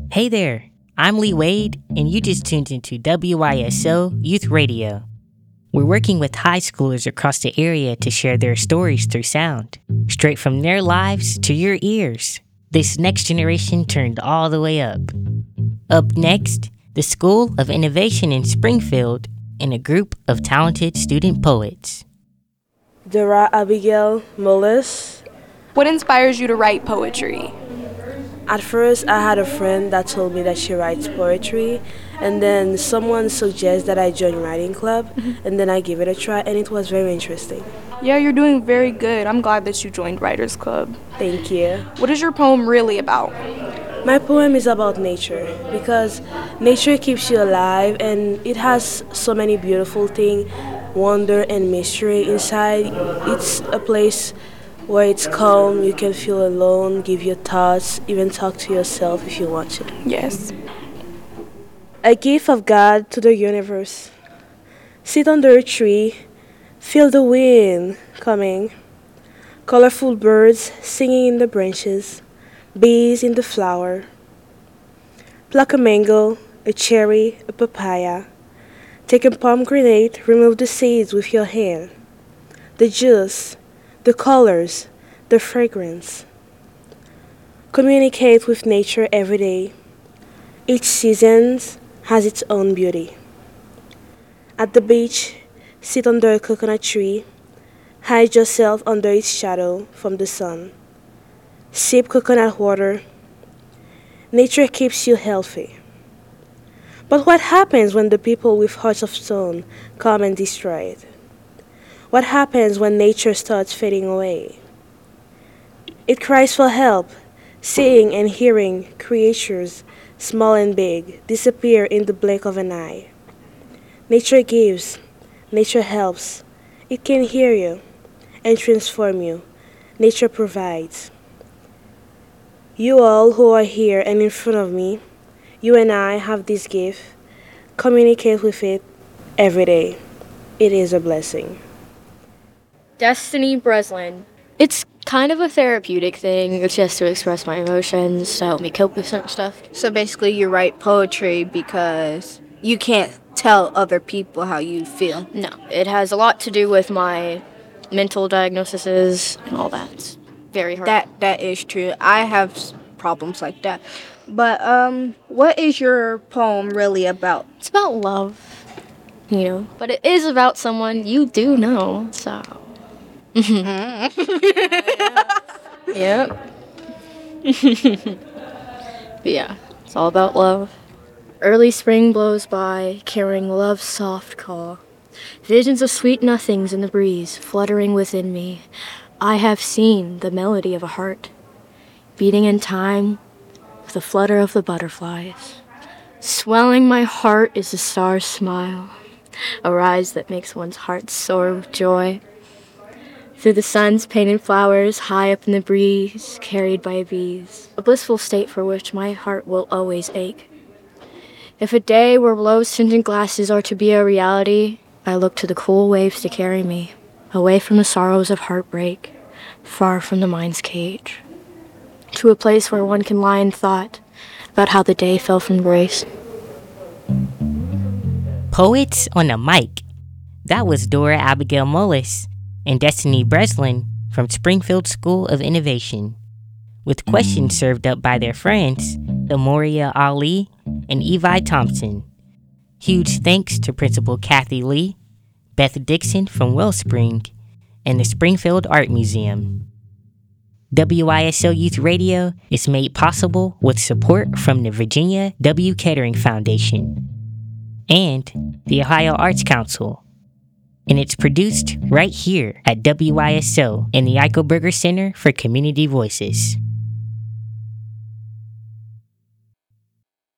Hey there, I'm Lee Wade, and you just tuned into WISO Youth Radio. We're working with high schoolers across the area to share their stories through sound, straight from their lives to your ears. This next generation turned all the way up. Up next, the School of Innovation in Springfield and a group of talented student poets. Dora Abigail Mullis. What inspires you to write poetry? At first, I had a friend that told me that she writes poetry, and then someone suggested that I join writing club, and then I gave it a try, and it was very interesting. Yeah, you're doing very good. I'm glad that you joined Writers Club. Thank you. What is your poem really about? My poem is about nature, because nature keeps you alive, and it has so many beautiful things, wonder and mystery inside. It's a place where it's calm, you can feel alone, give your thoughts, even talk to yourself if you want to. Yes. A gift of God to the universe. Sit under a tree, feel the wind coming, colorful birds singing in the branches, bees in the flower. Pluck a mango, a cherry, a papaya. Take a pomegranate, remove the seeds with your hand. The juice, the colors, the fragrance. Communicate with nature every day. Each season has its own beauty. At the beach, sit under a coconut tree. Hide yourself under its shadow from the sun. Sip coconut water. Nature keeps you healthy. But what happens when the people with hearts of stone come and destroy it? What happens when nature starts fading away? It cries for help, seeing and hearing creatures, small and big, disappear in the blink of an eye. Nature gives, nature helps. It can hear you and transform you. Nature provides. You all who are here and in front of me, you and I have this gift. Communicate with it every day. It is a blessing. Destiny Breslin. It's kind of a therapeutic thing. It's just to express my emotions, to help me cope with certain stuff. So basically you write poetry because you can't tell other people how you feel. No, it has a lot to do with my mental diagnoses and all that. It's very hard. That is true. I have problems like that. But what is your poem really about? It's about love, but it is about someone you do know, so... Yep. But yeah, it's all about love. Early spring blows by, carrying love's soft call. Visions of sweet nothings in the breeze, fluttering within me. I have seen the melody of a heart, beating in time with the flutter of the butterflies. Swelling my heart is the star's smile, a rise that makes one's heart soar with joy. Through the sun's painted flowers, high up in the breeze, carried by bees, a blissful state for which my heart will always ache. If a day where rose-tinted glasses are to be a reality, I look to the cool waves to carry me, away from the sorrows of heartbreak, far from the mind's cage, to a place where one can lie in thought about how the day fell from grace. Poets on the mic. That was Dora Abigail Mullis and Destiny Breslin from Springfield School of Innovation, with questions served up by their friends, Amoria Ali and Evi Thompson. Huge thanks to Principal Kathy Lee, Beth Dixon from Wellspring, and the Springfield Art Museum. WISO Youth Radio is made possible with support from the Virginia W. Kettering Foundation and the Ohio Arts Council. And it's produced right here at WISO in the Eichelberger Center for Community Voices.